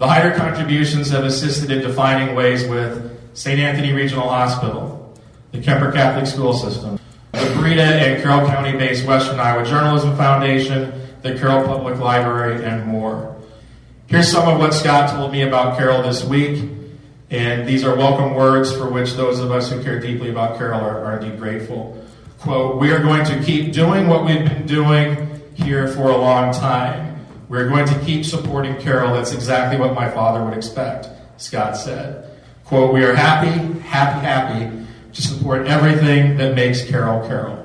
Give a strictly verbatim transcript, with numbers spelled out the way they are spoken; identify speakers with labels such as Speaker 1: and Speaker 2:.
Speaker 1: The Hyder contributions have assisted in defining ways with Saint Anthony Regional Hospital, the Kemper Catholic School System, the Breda and Carroll County-based Western Iowa Journalism Foundation, the Carroll Public Library, and more. Here's some of what Scott told me about Carroll this week, and these are welcome words for which those of us who care deeply about Carroll are, are indeed grateful. Quote, "We are going to keep doing what we've been doing here for a long time. We're going to keep supporting Carroll. That's exactly what my father would expect," Scott said. Quote, "We are happy, happy, happy to support everything that makes Carroll Carroll."